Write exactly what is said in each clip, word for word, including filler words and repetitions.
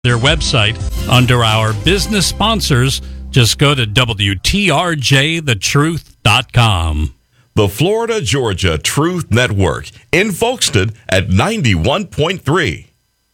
their website under our business sponsors. Just go to W T R J the truth dot com. The Florida Georgia Truth Network in Folkestone at ninety-one point three.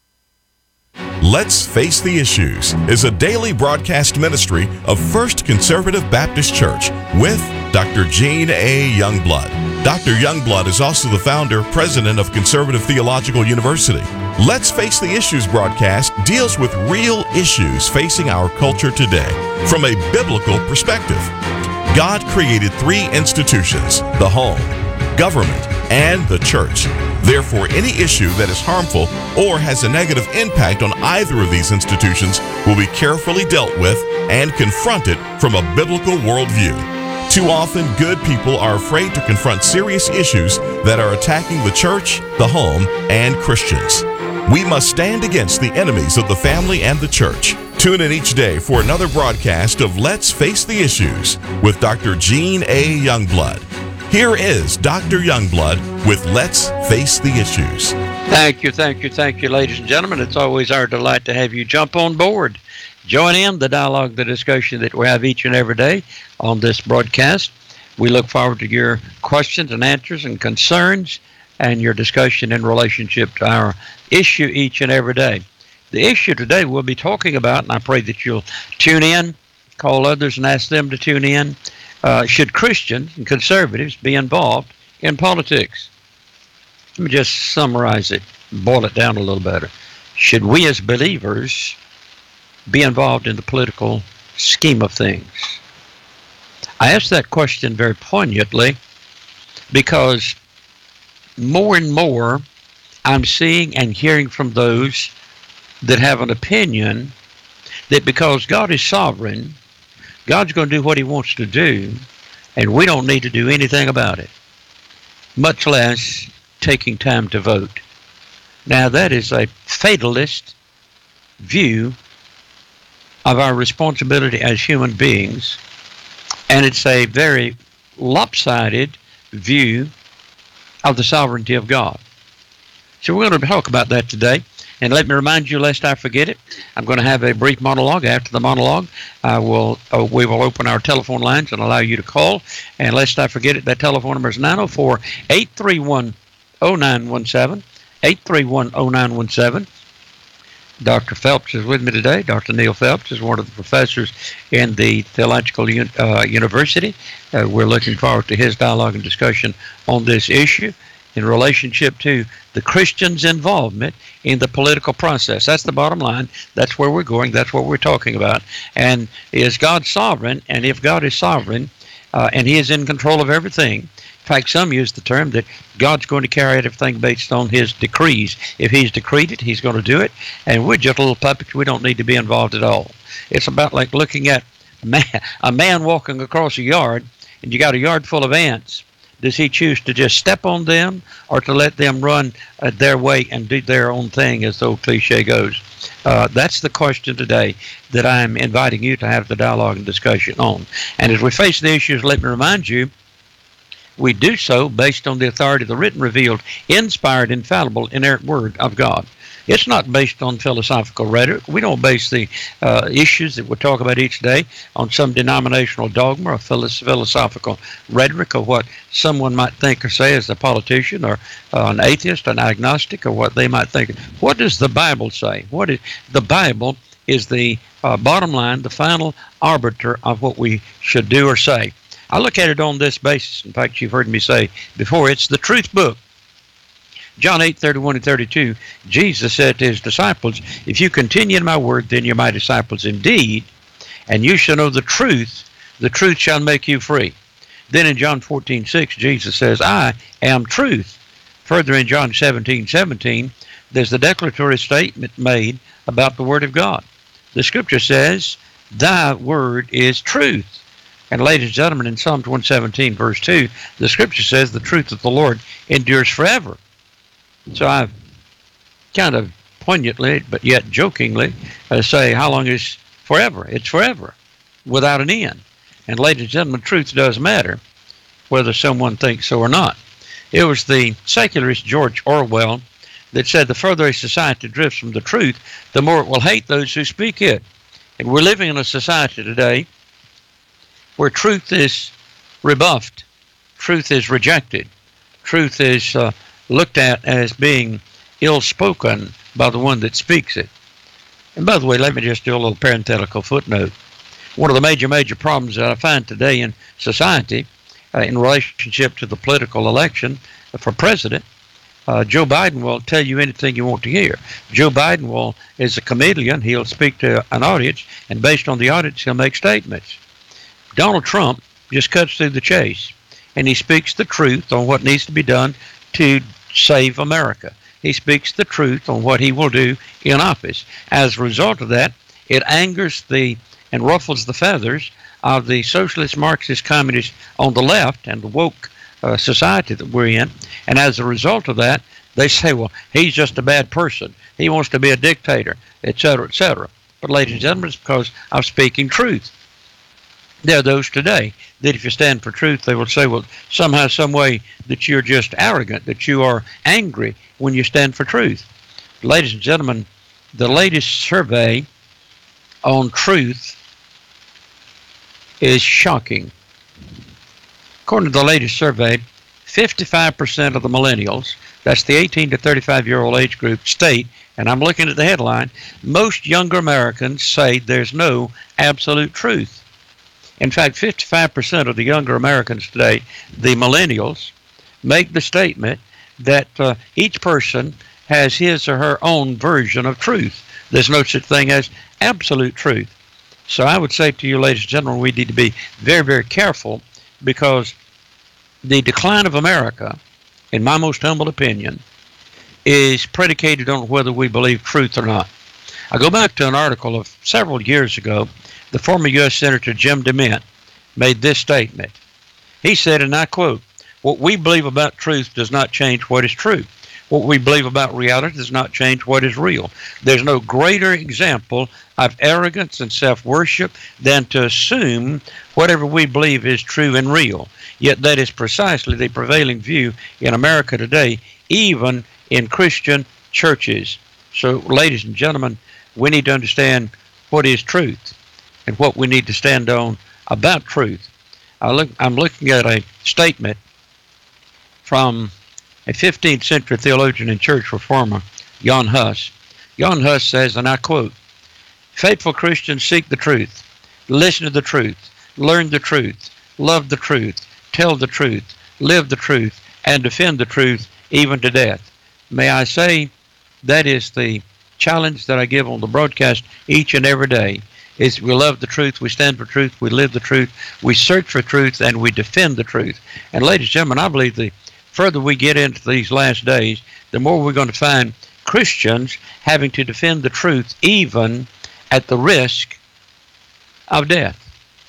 Let's Face the Issues is a daily broadcast ministry of First Conservative Baptist Church with Doctor Gene A. Youngblood. Doctor Youngblood is also the founder, president of Conservative Theological University. Let's Face the Issues broadcast deals with real issues facing our culture today from a biblical perspective. God created three institutions: the home, government, and the church. Therefore, any issue that is harmful or has a negative impact on either of these institutions will be carefully dealt with and confronted from a biblical worldview. Too often, good people are afraid to confront serious issues that are attacking the church, the home, and Christians. We must stand against the enemies of the family and the church. Tune in each day for another broadcast of Let's Face the Issues with Doctor Gene A. Youngblood. Here is Doctor Youngblood with Let's Face the Issues. Thank you, thank you, thank you, ladies and gentlemen. It's always our delight to have you jump on board. Join in the dialogue, the discussion that we have each and every day on this broadcast. We look forward to your questions and answers and concerns and your discussion in relationship to our issue each and every day. The issue today we'll be talking about, and I pray that you'll tune in, call others and ask them to tune in. Uh, should Christians and conservatives be involved in politics? Let me just summarize it, boil it down a little better. Should we as believers be involved in the political scheme of things? I ask that question very poignantly because more and more I'm seeing and hearing from those that have an opinion that because God is sovereign, God's going to do what he wants to do, and we don't need to do anything about it, much less taking time to vote. Now, that is a fatalist view of our responsibility as human beings, and it's a very lopsided view of the sovereignty of God. So we're going to talk about that today. And let me remind you, lest I forget it, I'm going to have a brief monologue. After the monologue, I will uh, we will open our telephone lines and allow you to call. And lest I forget it, that telephone number is nine oh four, eight three one, oh nine one seven, eight three one, oh nine one seven. Doctor Phelps is with me today. Doctor Neil Phelps is one of the professors in the Theological Un- uh, University. Uh, we're looking forward to his dialogue and discussion on this issue in relationship to the Christians' involvement in the political process. That's the bottom line. That's where we're going. That's what we're talking about. And is God sovereign? And if God is sovereign, uh, and he is in control of everything, in fact, some use the term that God's going to carry out everything based on his decrees. If he's decreed it, he's going to do it. And we're just little puppets. We don't need to be involved at all. It's about like looking at a man, a man walking across a yard, and you got a yard full of ants. Does he choose to just step on them or to let them run uh, their way and do their own thing, as the old cliche goes? Uh, that's the question today that I'm inviting you to have the dialogue and discussion on. And as we face the issues, let me remind you, we do so based on the authority of the written, revealed, inspired, infallible, inerrant Word of God. It's not based on philosophical rhetoric. We don't base the uh, issues that we talk about each day on some denominational dogma or philosophical rhetoric or what someone might think or say as a politician or uh, an atheist, an agnostic, or what they might think. What does the Bible say? What is the Bible is the uh, bottom line, the final arbiter of what we should do or say. I look at it on this basis. In fact, you've heard me say before, it's the truth book. John eight, thirty-one and thirty-two, Jesus said to his disciples, if you continue in my word, then you're my disciples indeed, and you shall know the truth. The truth shall make you free. Then in John fourteen, six, Jesus says, I am truth. Further in John seventeen, seventeen, there's the declaratory statement made about the word of God. The scripture says, thy word is truth. And ladies and gentlemen, in Psalms one seventeen, verse two, the scripture says the truth of the Lord endures forever. So I've kind of poignantly, but yet jokingly, uh, say, how long is forever? It's forever, without an end. And ladies and gentlemen, truth does matter, whether someone thinks so or not. It was the secularist George Orwell that said the further a society drifts from the truth, the more it will hate those who speak it. And we're living in a society today where truth is rebuffed, truth is rejected, truth is uh, looked at as being ill-spoken by the one that speaks it. And by the way, let me just do a little parenthetical footnote. One of the major, major problems that I find today in society uh, in relationship to the political election for president, uh, Joe Biden will tell you anything you want to hear. Joe Biden will is a chameleon. He'll speak to an audience, and based on the audience, he'll make statements. Donald Trump just cuts through the chase, and he speaks the truth on what needs to be done to save America. He speaks the truth on what he will do in office. As a result of that, it angers the and ruffles the feathers of the socialist, Marxist, communists on the left and the woke uh, society that we're in. And as a result of that, they say, well, he's just a bad person. He wants to be a dictator, et cetera, et cetera. But ladies and gentlemen, it's because I'm speaking truth. There are those today that if you stand for truth, they will say, well, somehow, some way that you're just arrogant, that you are angry when you stand for truth. Ladies and gentlemen, the latest survey on truth is shocking. According to the latest survey, fifty-five percent of the millennials, that's the eighteen to thirty-five year old age group, state, and I'm looking at the headline, most younger Americans say there's no absolute truth. In fact, fifty-five percent of the younger Americans today, the millennials, make the statement that uh, each person has his or her own version of truth. There's no such thing as absolute truth. So I would say to you, ladies and gentlemen, we need to be very, very careful, because the decline of America, in my most humble opinion, is predicated on whether we believe truth or not. I go back to an article of several years ago. The former U S Senator Jim DeMint made this statement. He said, and I quote, "What we believe about truth does not change what is true. What we believe about reality does not change what is real. There's no greater example of arrogance and self-worship than to assume whatever we believe is true and real. Yet that is precisely the prevailing view in America today, even in Christian churches." So, ladies and gentlemen, we need to understand what is truth and what we need to stand on about truth. I look, I'm looking at a statement from a fifteenth century theologian and church reformer, Jan Hus. Jan Hus says, and I quote, "Faithful Christians seek the truth, listen to the truth, learn the truth, love the truth, tell the truth, live the truth, and defend the truth even to death." May I say, that is the challenge that I give on the broadcast each and every day. Is we love the truth, we stand for truth, we live the truth, we search for truth, and we defend the truth. And ladies and gentlemen, I believe the further we get into these last days, the more we're going to find Christians having to defend the truth even at the risk of death.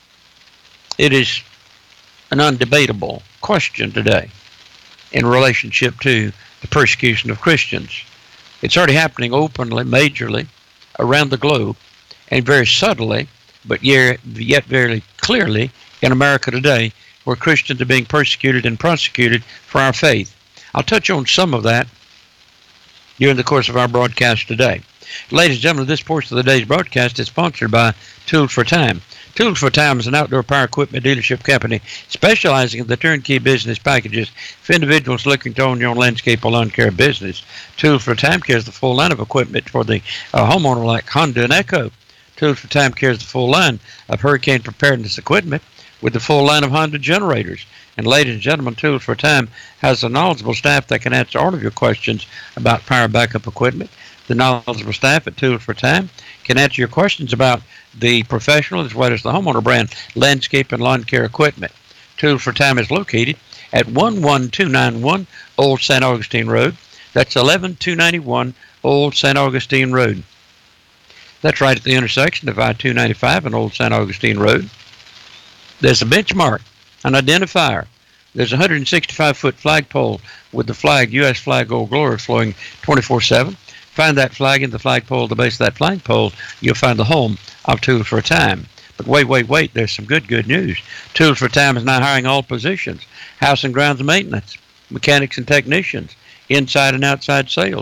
It is an undebatable question today in relationship to the persecution of Christians. It's already happening openly, majorly, around the globe, and very subtly, but yet very clearly in America today, where Christians are being persecuted and prosecuted for our faith. I'll touch on some of that during the course of our broadcast today. Ladies and gentlemen, this portion of the day's broadcast is sponsored by Tools for Time. Tools for Time is an outdoor power equipment dealership company specializing in the turnkey business packages for individuals looking to own your own landscape or lawn care business. Tools for Time carries the full line of equipment for the uh, homeowner, like Honda and Echo. Tools for Time carries the full line of hurricane preparedness equipment with the full line of Honda generators. And ladies and gentlemen, Tools for Time has a knowledgeable staff that can answer all of your questions about power backup equipment. The knowledgeable staff at Tools for Time can answer your questions about the professional as well as the homeowner brand landscape and lawn care equipment. Tools for Time is located at one one two nine one Old Saint Augustine Road. That's eleven two ninety-one Old Saint Augustine Road. That's right at the intersection of I two ninety-five and Old Saint Augustine Road. There's a benchmark, an identifier. There's a one hundred sixty-five foot flagpole with the flag, U S flag, Old Glory, flowing twenty-four seven. Find that flag in the flagpole, at the base of that flagpole, you'll find the home of Tools for Time. But wait, wait, wait, there's some good, good news. Tools for Time is now hiring all positions: house and grounds maintenance, mechanics and technicians, inside and outside sales,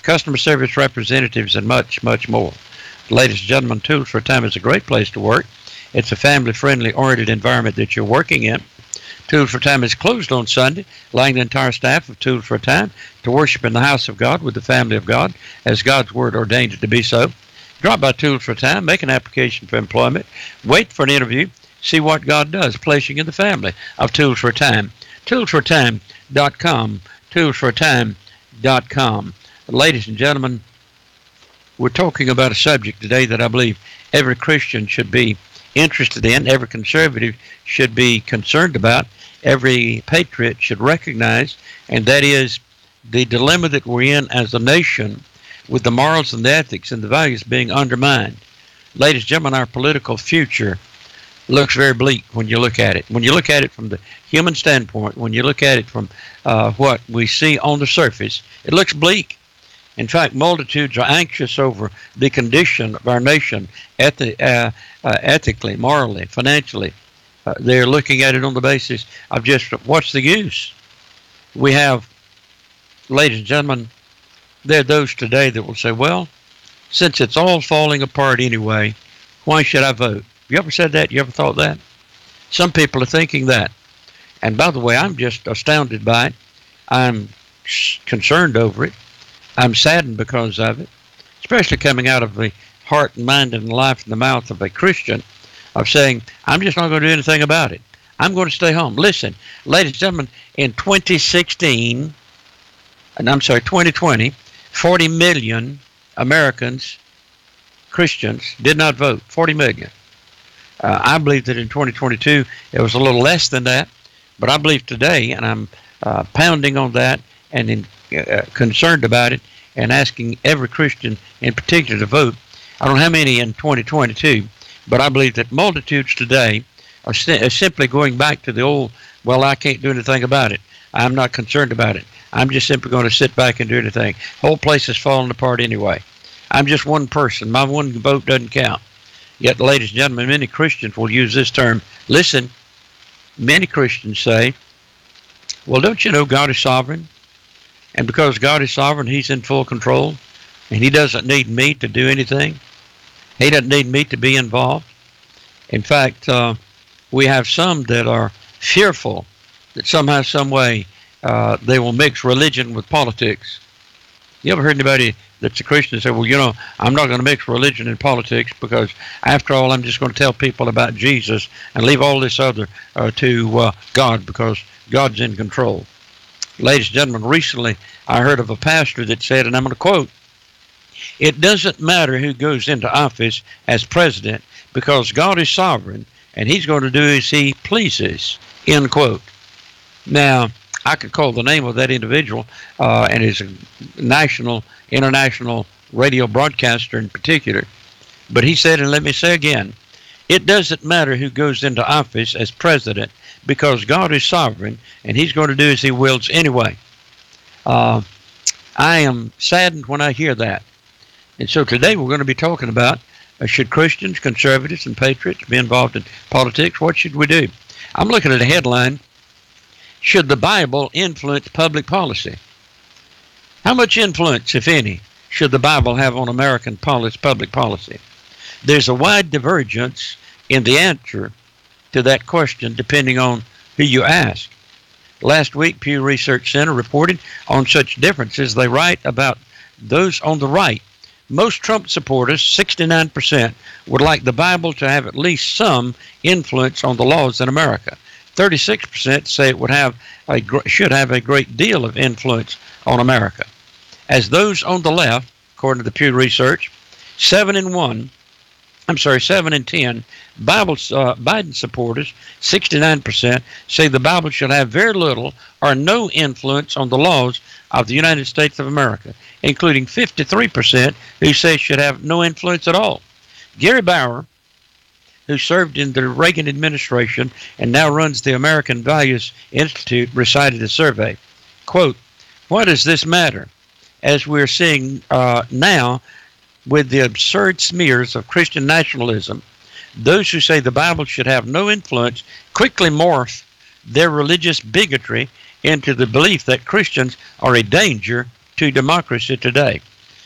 customer service representatives, and much, much more. Ladies and gentlemen, Tools for a Time is a great place to work. It's a family-friendly, oriented environment that you're working in. Tools for a Time is closed on Sunday, allowing the entire staff of Tools for a Time to worship in the house of God with the family of God, as God's Word ordained it to be so. Drop by Tools for a Time, make an application for employment, wait for an interview, see what God does, placing in the family of Tools for a Time. tools for a time dot com, tools for a time dot com. Ladies and gentlemen, we're talking about a subject today that I believe every Christian should be interested in, every conservative should be concerned about, every patriot should recognize, and that is the dilemma that we're in as a nation with the morals and the ethics and the values being undermined. Ladies and gentlemen, our political future looks very bleak when you look at it. When you look at it from the human standpoint, when you look at it from uh, what we see on the surface, it looks bleak. In fact, multitudes are anxious over the condition of our nation, ethi- uh, uh, ethically, morally, financially. Uh, they're looking at it on the basis of just what's the use? We have, ladies and gentlemen, there are those today that will say, well, since it's all falling apart anyway, why should I vote? You ever said that? You ever thought that? Some people are thinking that. And by the way, I'm just astounded by it. I'm concerned over it. I'm saddened because of it, especially coming out of the heart and mind and life and the mouth of a Christian, of saying, I'm just not going to do anything about it. I'm going to stay home. Listen, ladies and gentlemen, in twenty sixteen, and I'm sorry, twenty twenty, forty million Americans, Christians, did not vote. forty million. Uh, I believe that in twenty twenty-two, it was a little less than that, but I believe today, and I'm uh, pounding on that and in, uh, concerned about it and asking every Christian in particular to vote. I don't know how many in twenty twenty-two, but I believe that multitudes today are, st- are simply going back to the old, well, I can't do anything about it. I'm not concerned about it. I'm just simply going to sit back and do anything. The whole place is falling apart anyway. I'm just one person. My one vote doesn't count. Yet, ladies and gentlemen, many Christians will use this term. Listen, many Christians say, well, don't you know God is sovereign? And because God is sovereign, He's in full control, and He doesn't need me to do anything. He doesn't need me to be involved. In fact, uh, we have some that are fearful that somehow, some way, uh, they will mix religion with politics. You ever heard anybody that's a Christian say, well, you know, I'm not going to mix religion and politics because, after all, I'm just going to tell people about Jesus and leave all this other uh, to uh, God because God's in control. Ladies and gentlemen, recently I heard of a pastor that said, and I'm going to quote, it doesn't matter who goes into office as president because God is sovereign and He's going to do as He pleases, end quote. Now, I could call the name of that individual, uh, and is a national, international radio broadcaster in particular. But he said, and let me say again, it doesn't matter who goes into office as president because God is sovereign and He's going to do as He wills anyway. Uh, I am saddened when I hear that. And so today we're going to be talking about, uh, should Christians, conservatives, and patriots be involved in politics? What should we do? I'm looking at a headline, should the Bible influence public policy? How much influence, if any, should the Bible have on American policy, public policy? There's a wide divergence in the answer to that question depending on who you ask. Last week, Pew Research Center reported on such differences. They write about those on the right. Most Trump supporters, sixty-nine percent, would like the Bible to have at least some influence on the laws in America. thirty-six percent say it would have a should have a great deal of influence on America. As those on the left, according to the Pew Research, seven and one, I'm sorry, seven and ten, Bible uh, Biden supporters, sixty-nine percent, say the Bible should have very little or no influence on the laws of the United States of America, including fifty-three percent who say it should have no influence at all. Gary Bauer, who served in the Reagan administration and now runs the American Values Institute, recited a survey. Quote, what does this matter? As we're seeing uh, now with the absurd smears of Christian nationalism, those who say the Bible should have no influence quickly morph their religious bigotry into the belief that Christians are a danger to democracy today.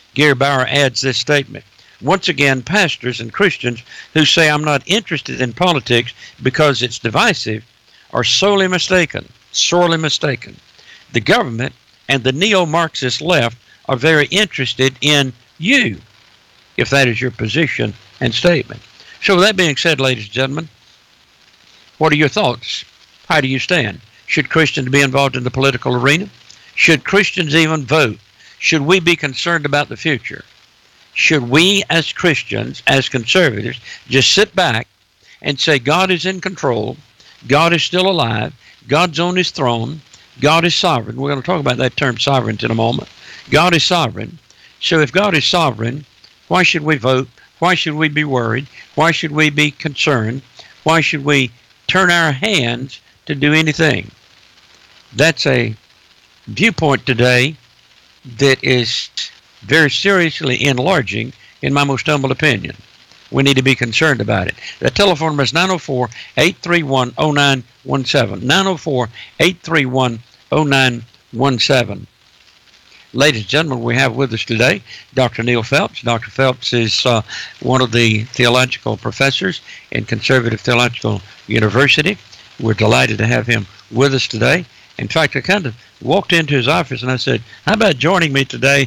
Gary Bauer adds this statement. Once again, pastors and Christians who say I'm not interested in politics because it's divisive are sorely mistaken, sorely mistaken. The government and the neo-Marxist left are very interested in you, if that is your position and statement. So with that being said, ladies and gentlemen, what are your thoughts? How do you stand? Should Christians be involved in the political arena? Should Christians even vote? Should we be concerned about the future? Should we as Christians, as conservatives, just sit back and say God is in control, God is still alive, God's on his throne, God is sovereign? We're going to talk about that term sovereignty in a moment. God is sovereign. So if God is sovereign, why should we vote? Why should we be worried? Why should we be concerned? Why should we turn our hands to do anything? That's a viewpoint today that is very seriously enlarging, in my most humble opinion. We need to be concerned about it. The telephone number is nine oh four, eight three one, oh nine one seven. nine oh four, eight three one, oh nine one seven. Ladies and gentlemen, we have with us today Doctor Neil Phelps. Doctor Phelps is uh, one of the theological professors in Conservative Theological University. We're delighted to have him with us today. In fact, I kind of walked into his office and I said, how about joining me today?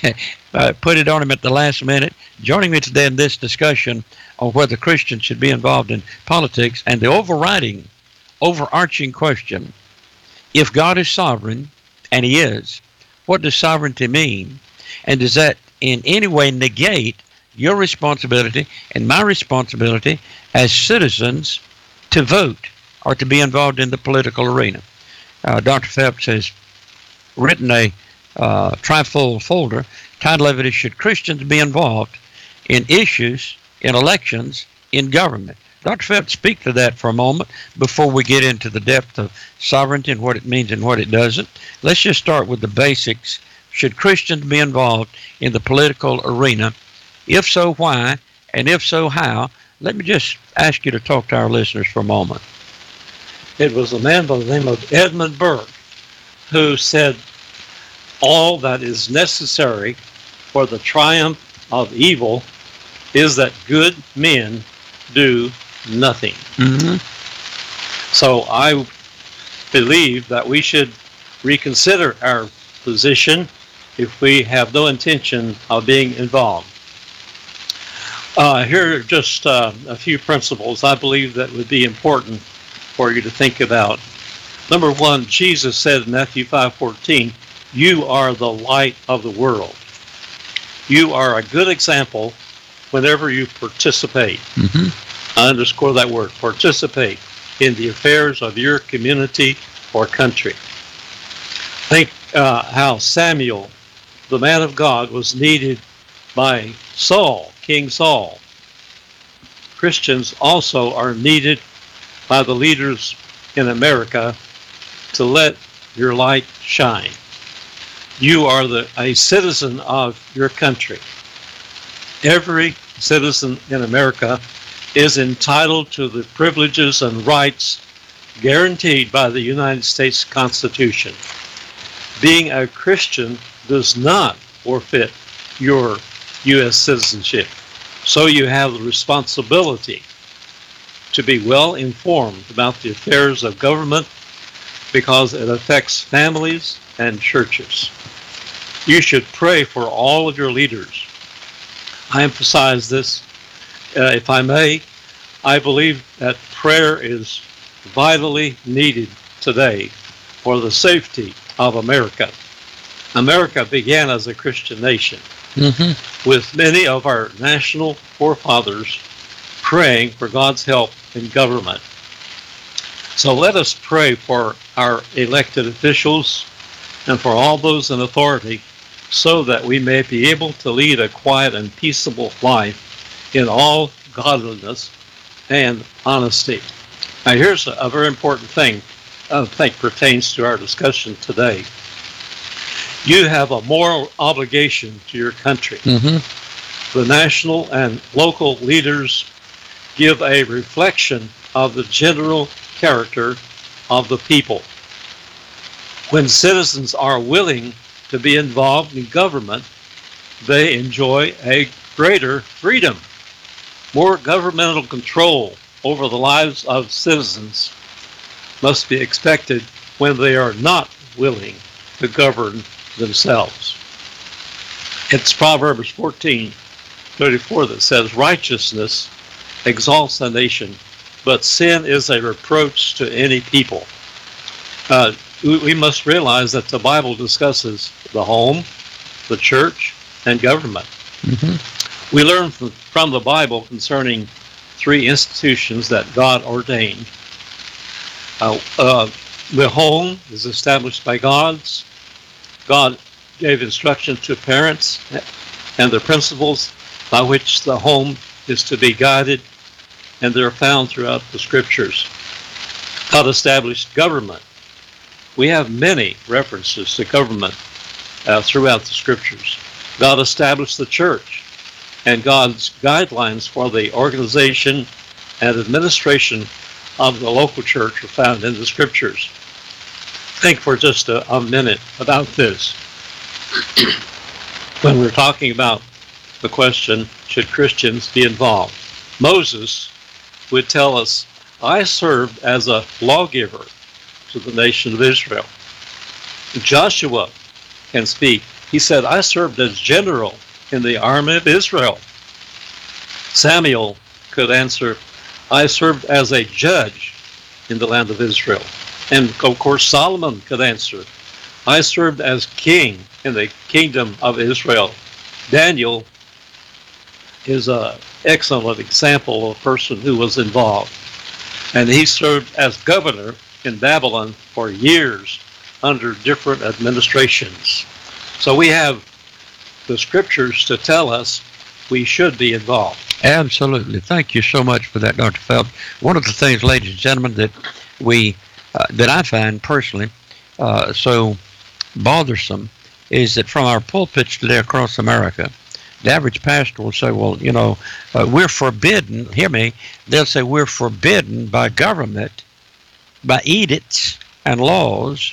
I put it on him at the last minute. Joining me today in this discussion on whether Christians should be involved in politics, and the overriding, overarching question, if God is sovereign, and he is, what does sovereignty mean? And does that in any way negate your responsibility and my responsibility as citizens to vote or to be involved in the political arena? Uh, Doctor Phelps has written a uh, trifold folder. Title of it is Should Christians Be Involved in Issues, in Elections, in Government? Doctor Phelps, speak to that for a moment before we get into the depth of sovereignty and what it means and what it doesn't. Let's just start with the basics. Should Christians be involved in the political arena? If so, why? And if so, how? Let me just ask you to talk to our listeners for a moment. It was a man by the name of Edmund Burke who said, all that is necessary for the triumph of evil is that good men do nothing. Mm-hmm. So I believe that we should reconsider our position if we have no intention of being involved. Uh, here are just uh, a few principles I believe that would be important for you to think about. Number one, Jesus said in Matthew five fourteen, you are the light of the world. You are a good example whenever you participate. Mm-hmm. I underscore that word, participate in the affairs of your community or country. Think uh, how Samuel, the man of God, was needed by Saul, King Saul. Christians also are needed by the leaders in America to let your light shine. You are the, a citizen of your country. Every citizen in America is entitled to the privileges and rights guaranteed by the United States Constitution. Being a Christian does not forfeit your U S citizenship. So you have the responsibility to be well informed about the affairs of government because it affects families and churches. You should pray for all of your leaders. I emphasize this, uh, if I may. I believe that prayer is vitally needed today for the safety of America. America began as a Christian nation, Mm-hmm. with many of our national forefathers praying for God's help in government. So let us pray for our elected officials and for all those in authority so that we may be able to lead a quiet and peaceable life in all godliness and honesty. Now here's a, a very important thing I think pertains to our discussion today. You have a moral obligation to your country. Mm-hmm. The national and local leaders give a reflection of the general character of the people. When citizens are willing to be involved in government, they enjoy a greater freedom. More governmental control over the lives of citizens must be expected when they are not willing to govern themselves. It's Proverbs fourteen thirty-four that says, righteousness exalts a nation, but sin is a reproach to any people. Uh, we, we must realize that the Bible discusses the home, the church, and government. Mm-hmm. We learn from, from the Bible concerning three institutions that God ordained. Uh, uh, the home is established by God's. God gave instructions to parents and the principles by which the home is to be guided, and they're found throughout the scriptures. God established government. We have many references to government uh, throughout the scriptures. God established the church, and God's guidelines for the organization and administration of the local church are found in the scriptures. Think for just a, a minute about this. When we're talking about the question, should Christians be involved? Moses would tell us, I served as a lawgiver to the nation of Israel. Joshua can speak. He said, I served as general in the army of Israel. Samuel could answer, I served as a judge in the land of Israel. And of course, Solomon could answer, I served as king in the kingdom of Israel. Daniel is an excellent example of a person who was involved. And he served as governor in Babylon for years under different administrations. So we have the scriptures to tell us we should be involved. Absolutely. Thank you so much for that, Doctor Phelps. One of the things, ladies and gentlemen, that we uh, that I find personally uh, so bothersome is that from our pulpits today across America, the average pastor will say, well, you know, uh, we're forbidden, hear me, they'll say we're forbidden by government, by edicts and laws,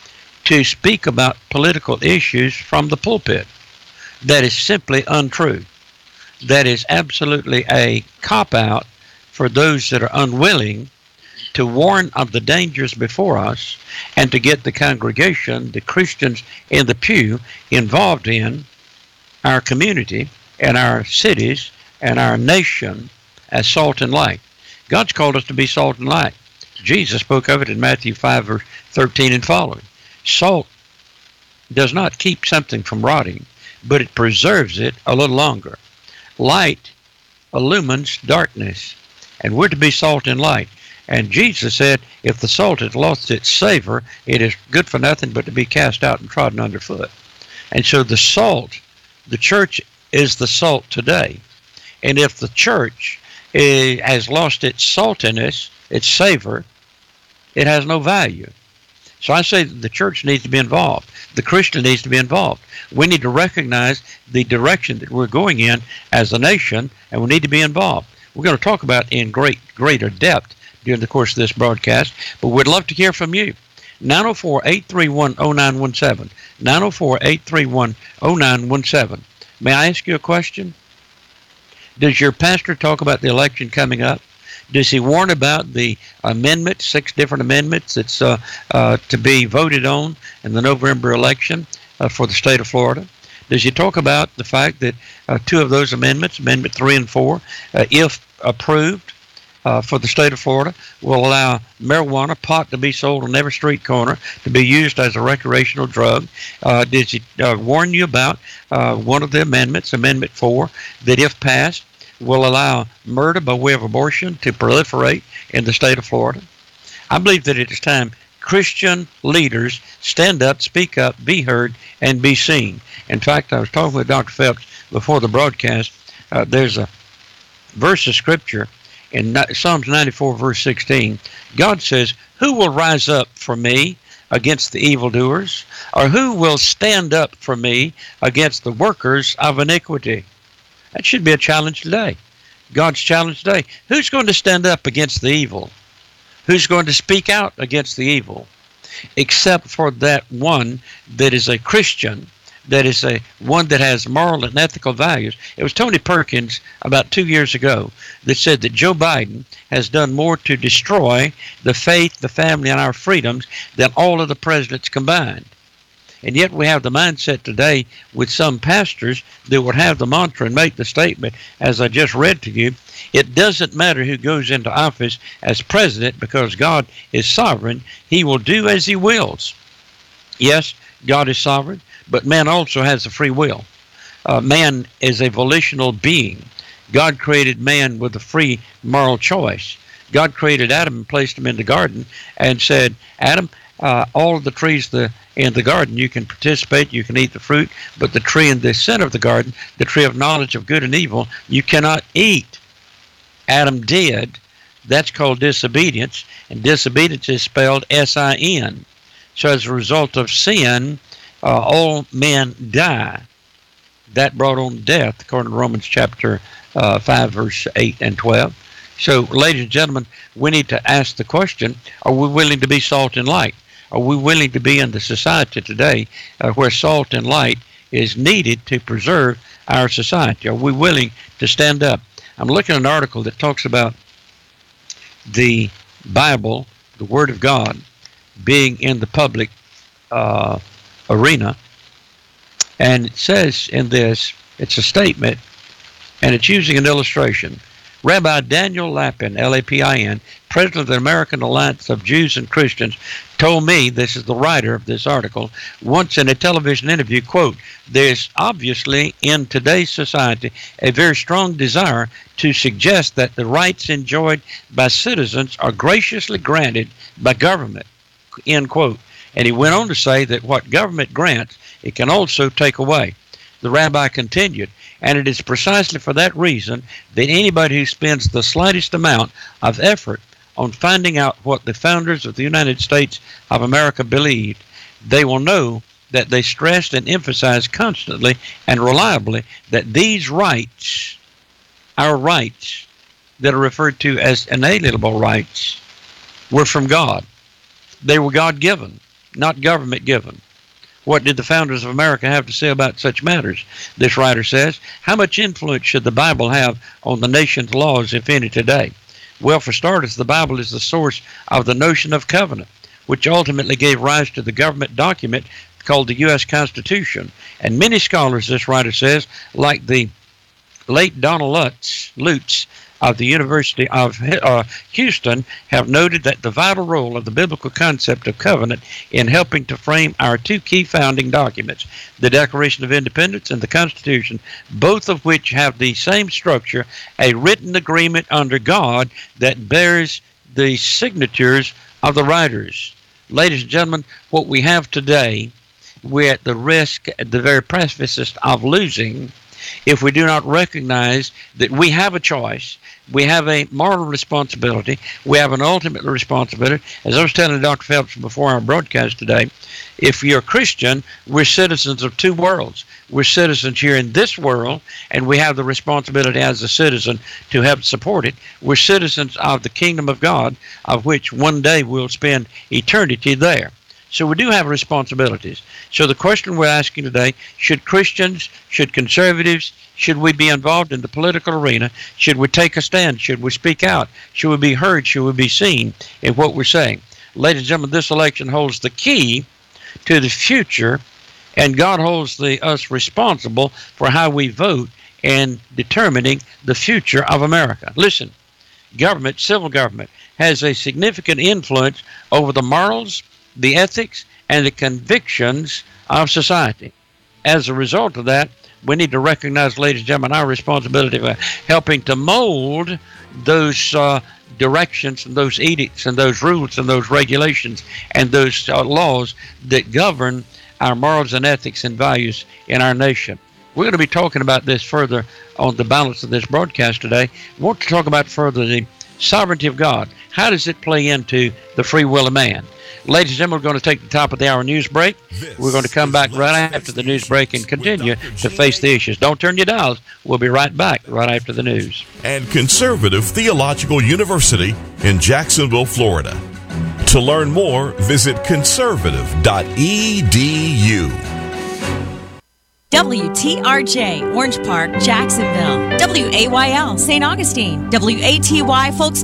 to speak about political issues from the pulpit. That is simply untrue. That is absolutely a cop-out for those that are unwilling to warn of the dangers before us and to get the congregation, the Christians in the pew, involved in our community and our cities and our nation as salt and light. God's called us to be salt and light. Jesus spoke of it in Matthew five, verse thirteen and following. Salt does not keep something from rotting, but it preserves it a little longer. Light illumines darkness, and we're to be salt and light. And Jesus said, if the salt has lost its savor, it is good for nothing but to be cast out and trodden underfoot. And so the salt, the church is the salt today. And if the church is, has lost its saltiness, its savor, it has no value. So I say that the church needs to be involved. The Christian needs to be involved. We need to recognize the direction that we're going in as a nation, and we need to be involved. We're going to talk about in great greater depth during the course of this broadcast, but we'd love to hear from you. nine oh four, eight three one, oh nine one seven. nine oh four, eight three one, oh nine one seven. May I ask you a question? Does your pastor talk about the election coming up? Does he warn about the amendments, six different amendments that's uh, uh, to be voted on in the November election uh, for the state of Florida? Does he talk about the fact that uh, two of those amendments, Amendment three and four, uh, if approved uh, for the state of Florida, will allow marijuana, pot to be sold on every street corner, to be used as a recreational drug? Uh, did he uh, warn you about uh, one of the amendments, Amendment four, that if passed, will allow murder by way of abortion to proliferate in the state of Florida? I believe that it is time Christian leaders stand up, speak up, be heard, and be seen. In fact, I was talking with Doctor Phelps before the broadcast. Uh, there's a verse of Scripture in Psalms ninety-four, verse sixteen. God says, who will rise up for me against the evildoers? Or who will stand up for me against the workers of iniquity? That should be a challenge today. God's challenge today. Who's going to stand up against the evil? Who's going to speak out against the evil? Except for that one that is a Christian, that is a one that has moral and ethical values. It was Tony Perkins about two years ago that said that Joe Biden has done more to destroy the faith, the family, and our freedoms than all of the presidents combined. And yet we have the mindset today with some pastors that would have the mantra and make the statement, as I just read to you, it doesn't matter who goes into office as president because God is sovereign. He will do as he wills. Yes, God is sovereign, but man also has a free will. Uh, man is a volitional being. God created man with a free moral choice. God created Adam and placed him in the garden and said, Adam, uh, all of the trees the, in the garden, you can participate, you can eat the fruit, but the tree in the center of the garden, the tree of knowledge of good and evil, you cannot eat. Adam did. That's called disobedience, and disobedience is spelled S I N. So as a result of sin, uh, all men die. That brought on death, according to Romans chapter uh, five, verse eight and twelve. So, ladies and gentlemen, we need to ask the question, are we willing to be salt and light? Are we willing to be in the society today uh, where salt and light is needed to preserve our society? Are we willing to stand up? I'm looking at an article that talks about the Bible, the Word of God, being in the public uh, arena. And it says in this, it's a statement, and it's using an illustration. Rabbi Daniel Lapin, L A P I N, president of the American Alliance of Jews and Christians, told me, this is the writer of this article, once in a television interview, quote, there's obviously in today's society a very strong desire to suggest that the rights enjoyed by citizens are graciously granted by government, end quote. And he went on to say that what government grants, it can also take away. The rabbi continued, and it is precisely for that reason that anybody who spends the slightest amount of effort on finding out what the founders of the United States of America believed, they will know that they stressed and emphasized constantly and reliably that these rights, our rights that are referred to as inalienable rights, were from God. They were God-given, not government-given. What did the founders of America have to say about such matters? This writer says, how much influence should the Bible have on the nation's laws, if any, today? Well, for starters, the Bible is the source of the notion of covenant, which ultimately gave rise to the government document called the U S Constitution. And many scholars, this writer says, like the late Donald Lutz, Lutz of the University of uh, Houston, have noted that the vital role of the biblical concept of covenant in helping to frame our two key founding documents, the Declaration of Independence and the Constitution, both of which have the same structure, a written agreement under God that bears the signatures of the writers. Ladies and gentlemen, what we have today, we're at the risk, at the very precipice of losing if we do not recognize that we have a choice, we have a moral responsibility, we have an ultimate responsibility. As I was telling Doctor Phelps before our broadcast today, if you're a Christian, we're citizens of two worlds. We're citizens here in this world, and we have the responsibility as a citizen to help support it. We're citizens of the kingdom of God, of which one day we'll spend eternity there. So we do have responsibilities. So the question we're asking today, should Christians, should conservatives, should we be involved in the political arena? Should we take a stand? Should we speak out? Should we be heard? Should we be seen in what we're saying? Ladies and gentlemen, this election holds the key to the future, and God holds the, us responsible for how we vote in determining the future of America. Listen, government, civil government, has a significant influence over the morals, the ethics, and the convictions of society. As a result of that, we need to recognize, ladies and gentlemen, our responsibility for helping to mold those uh, directions and those edicts and those rules and those regulations and those uh, laws that govern our morals and ethics and values in our nation. We're going to be talking about this further on the balance of this broadcast today. We want to talk about further the sovereignty of God. How does it play into the free will of man? Ladies and gentlemen, we're going to take the top of the hour news break. This we're going to come back right after the news break and continue to face the issues. Don't turn your dials. We'll be right back right after the news. And Conservative Theological University in Jacksonville, Florida. To learn more, visit conservative dot e d u. W T R J, Orange Park, Jacksonville. W A Y L, Saint Augustine. W A T Y, Folks